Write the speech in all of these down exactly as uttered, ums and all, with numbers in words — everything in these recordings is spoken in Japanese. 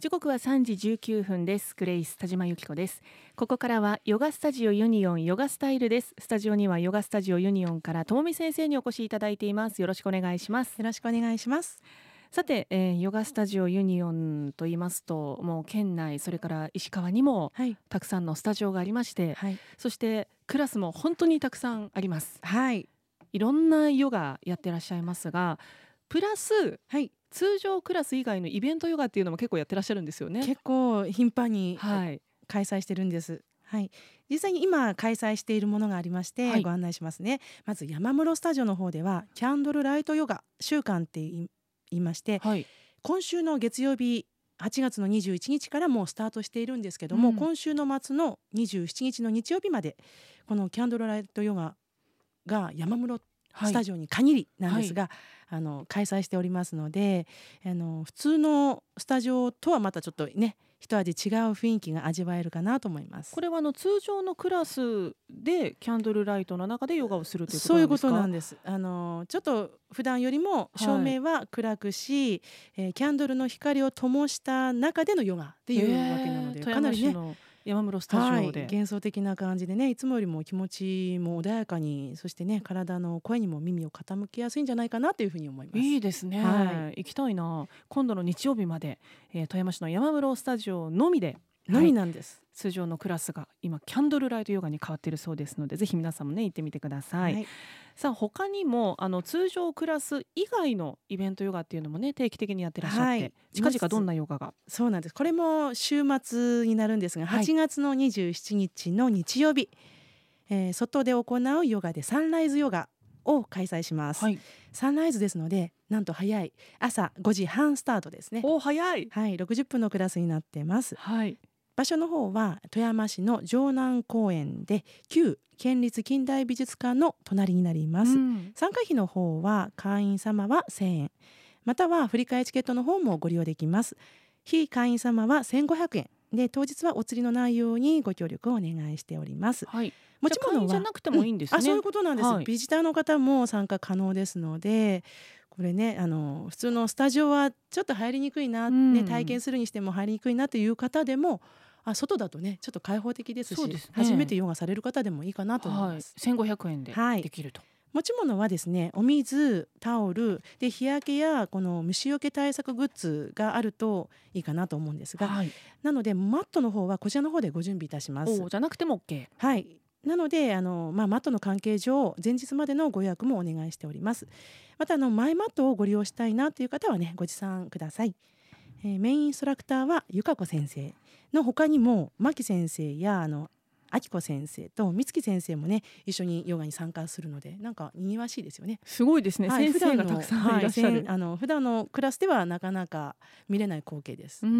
時刻はさんじじゅうきゅうふんです。グレイス田島由紀子です。ここからはヨガスタジオユニオンヨガスタイルです。スタジオにはヨガスタジオユニオンからともみ先生にお越しいただいています。よろしくお願いします。 よろしくお願いします。 さて、えー、ヨガスタジオユニオンと言いますと、もう県内それから石川にもたくさんのスタジオがありまして、はい、そしてクラスも本当にたくさんあります。 はい、 いろんなヨガやってらっしゃいますが、プラス、はい、通常クラス以外のイベントヨガっていうのも結構やってらっしゃるんですよね。 結構頻繁に開催してるんです。はい、実際に今開催しているものがありまして、はい、ご案内しますね。まず山室スタジオの方ではキャンドルライトヨガ週間って言いまして、はい、今週の月曜日はちがつのにじゅういちにちからもうスタートしているんですけども、うん、今週の末のにじゅうしちにちの日曜日までこのキャンドルライトヨガが山室スタジオに限りなんですが、はい、あの開催しておりますので、あの普通のスタジオとはまたちょっとね一味違う雰囲気が味わえるかなと思います。 これはあの通常のクラスでキャンドルライトの中でヨガをするということなんですか？ そういうことなんです。あのちょっと普段よりも照明は暗くし、はい、えー、キャンドルの光を灯した中でのヨガっていうわけなので、かなりね山室スタジオで、 はい、幻想的な感じでね、いつもよりも気持ちも穏やかに、そしてね体の声にも耳を傾きやすいんじゃないかなというふうに思います。 いいですね、はい、行きたいな。今度の日曜日まで、えー、富山市の山室スタジオのみでのみなんです、 はい、通常のクラスが今キャンドルライトヨガに変わっているそうですので、ぜひ皆さんもね行ってみてください、はい、さあ他にもあの通常クラス以外のイベントヨガっていうのもね定期的にやってらっしゃって、はい、近々どんなヨガが？ そうなんです。これも週末になるんですが、はい、はちがつのにじゅうしちにちの日曜日、えー、外で行うヨガでサンライズヨガを開催します、はい、サンライズですのでなんと早い朝ごじはんスタートですね。 お早い、 はい、ろくじゅっぷんのクラスになってます、 はい、 場所の方は富山市の城南公園で旧県立近代美術館の隣になります、うん、参加費の方は会員様はせんえん、または振り替えチケットの方もご利用できます。非会員様はせんごひゃくえんで、当日はお釣りのないようにご協力をお願いしております、 はい、持ち物はじゃなくてもいいんですね、 うん、あ、そういうことなんです、 はい、 ビジターの方も参加可能ですので、これねあの普通のスタジオはちょっと入りにくいな、うん、ね、体験するにしても入りにくいなという方でも、あ、外だとねちょっと開放的ですし、そうですね、初めてヨガされる方でもいいかなと思います、 はい、せんごひゃくえんでできると、はい、 持ち物はですね、お水、タオルで日焼けやこの虫除け対策グッズがあるといいかなと思うんですが、はい、なのでマットの方はこちらの方でご準備いたします。 おじゃなくても OK、 はい、なのであの、まあ、マットの関係上前日までのご予約もお願いしております。またあのマイマットをご利用したいなという方はねご持参ください。えー、メインインストラクターはゆかこ先生の他にも牧先生やあのあきこ先生とみつき先生もね一緒にヨガに参加するので、なんかにぎわしいですよね。 すごいですね、はい、先生がたくさんいらっしゃる、 はい、あの普段のクラスではなかなか見れない光景です。うん、うん、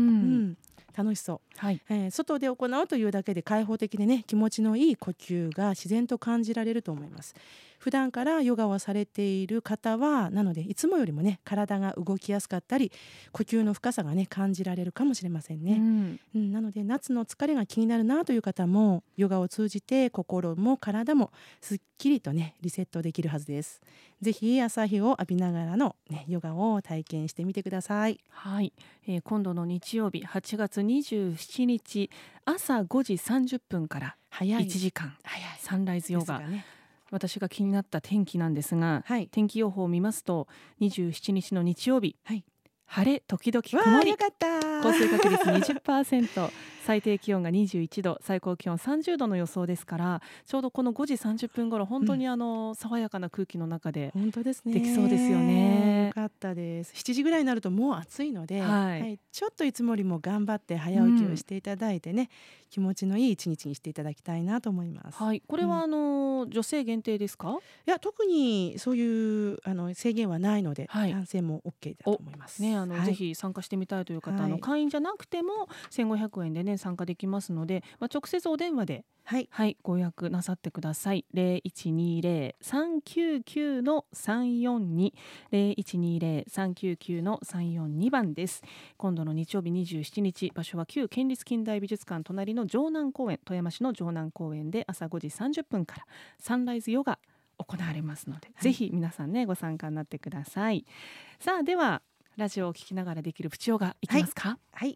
楽しそう、はい、えー、外で行うというだけで開放的でね気持ちのいい呼吸が自然と感じられると思います。普段からヨガをされている方はなのでいつもよりもね体が動きやすかったり呼吸の深さがね感じられるかもしれませんね、うんうん、なので夏の疲れが気になるなという方もヨガを通じて心も体もすっきりとねリセットできるはずです。ぜひ朝日を浴びながらの、ね、ヨガを体験してみてください。 はい、えー、今度の日曜日はちがつにじゅうしちにち朝ごじさんじゅっぷんからいちじかん早いサンライズヨガ、ね、私が気になった天気なんですが、はい、天気予報を見ますとにじゅうしちにちの日曜日、はい、晴れ時々曇り、 よかった、 降水確率 にじゅっパーセント 最低気温がにじゅういちど、最高気温さんじゅうどの予想ですから、ちょうどこのごじさんじゅっぷん頃本当にあの、うん、爽やかな空気の中で本当ですね、 できそうですよね。 よかったです。しちじぐらいになるともう暑いので、はいはい、ちょっといつもよりも頑張って早起きをしていただいてね、うん、気持ちのいい一日にしていただきたいなと思います、 はい、これはあの、うん、女性限定ですか？ いや特にそういうあの制限はないので、はい、男性も OK だと思います、 ね、あの、はい、ぜひ参加してみたいという方、はい、あの会員じゃなくてもせんごひゃくえんでね参加できますので、まあ、直接お電話で、はいはい、ご予約なさってください。ゼロいちにゼロ さんきゅうきゅう さんよんに ゼロいちにゼロ さんきゅうきゅう さんよんにばんです。今度の日曜日にじゅうしちにち、場所は旧県立近代美術館隣の城南公園、富山市の城南公園で朝ごじさんじゅっぷんからサンライズヨガ行われますので、はい、ぜひ皆さんねご参加になってください。さあではラジオを聞きながらできるプチヨガいきますか？ はい、はい、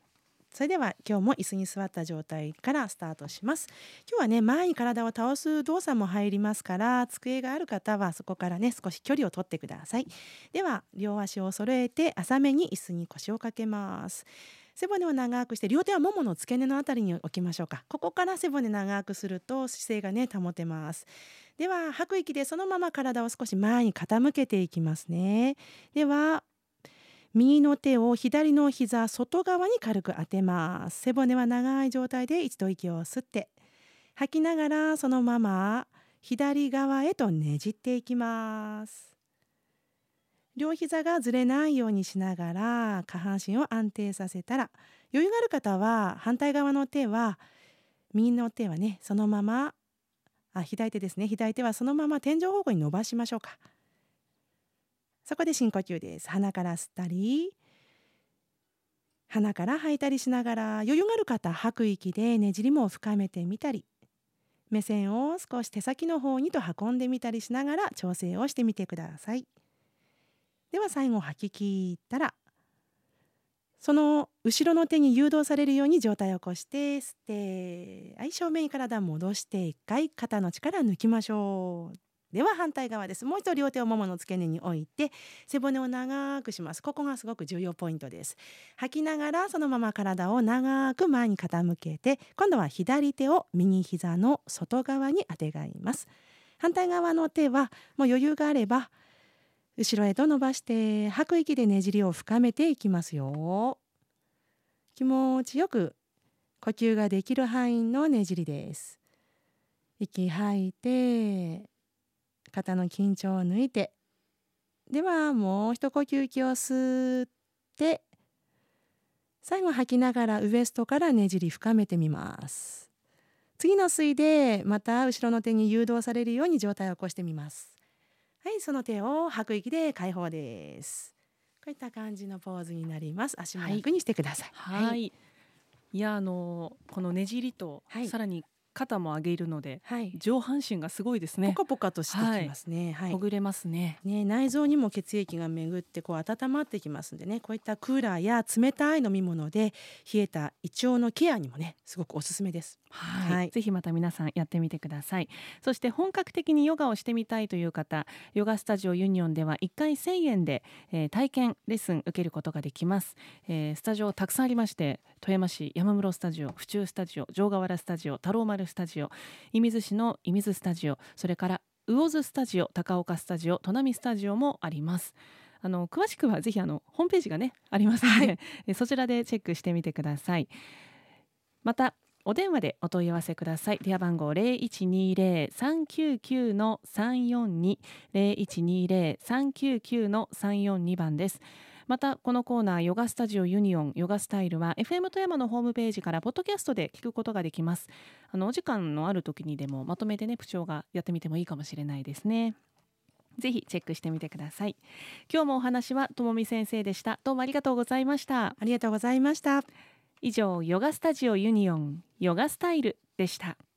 それでは今日も椅子に座った状態からスタートします。今日はね、前に体を倒す動作も入りますから、机がある方はそこからね少し距離を取ってください。では両足を揃えて浅めに椅子に腰をかけます。背骨を長くして両手はももの付け根のあたりに置きましょうか。ここから背骨長くすると姿勢がね保てます。では吐く息でそのまま体を少し前に傾けていきますね。では右の手を左の膝外側に軽く当てます。背骨は長い状態で一度息を吸って吐きながらそのまま左側へとねじっていきます。両膝がずれないようにしながら下半身を安定させたら、余裕がある方は反対側の手は右の手はねそのままあ左手ですね左手はそのまま天井方向に伸ばしましょうか。そこで深呼吸です。鼻から吸ったり鼻から吐いたりしながら、余裕がある方吐く息でねじりも深めてみたり、目線を少し手先の方にと運んでみたりしながら調整をしてみてください。では最後吐き切ったら、その後ろの手に誘導されるように上体を起こして吸って、はい、正面に体戻していっかい肩の力抜きましょう。では反対側です。もう一度両手をももの付け根に置いて背骨を長くします。ここがすごく重要ポイントです。吐きながらそのまま体を長く前に傾けて、今度は左手を右膝の外側にあてがいます。反対側の手はもう余裕があれば後ろへと伸ばして吐く息でねじりを深めていきますよ。気持ちよく呼吸ができる範囲のねじりです。息吐いて肩の緊張を抜いて、ではもう一呼吸息を吸って、最後吐きながらウエストからねじり深めてみます。次の吸いでまた後ろの手に誘導されるように上体を起こしてみます。はい、その手を吐く息で解放です。こういった感じのポーズになります。足も楽にしてください。 はい、はい、いやあのこのねじりと、はい、さらに肩も上げるので、はい、上半身がすごいですね。 ポカポカとしてきますね。 はい、ほぐれますね。 ね、内臓にも血液が巡ってこう温まってきますんでね、こういったクーラーや冷たい飲み物で冷えた胃腸のケアにもねすごくおすすめです。 はい、はい、ぜひまた皆さんやってみてください。そして本格的にヨガをしてみたいという方、ヨガスタジオユニオンではいっかいせんえんで、えー、体験レッスン受けることができます。えー、スタジオたくさんありまして、富山市山室スタジオ、府中スタジオ、城河原スタジオ、太郎丸スタジオ、射水市の射水スタジオ、それから魚津スタジオ、高岡スタジオ、砺波スタジオもあります。あの詳しくはぜひあのホームページがねありますので、はい、そちらでチェックしてみてください。またお電話でお問い合わせください。電話番号 ゼロいちにゼロ さんきゅうきゅう さんよんに ゼロいちにゼロ さんきゅうきゅう さんよんに番です。またこのコーナーヨガスタジオユニオンヨガスタイルは エフエム 富山のホームページからポッドキャストで聞くことができます。あのお時間のある時にでもまとめてね部長がやってみてもいいかもしれないですね。ぜひチェックしてみてください。今日もお話はともみ先生でした。どうもありがとうございました。 ありがとうございました。 以上ヨガスタジオユニオンヨガスタイルでした。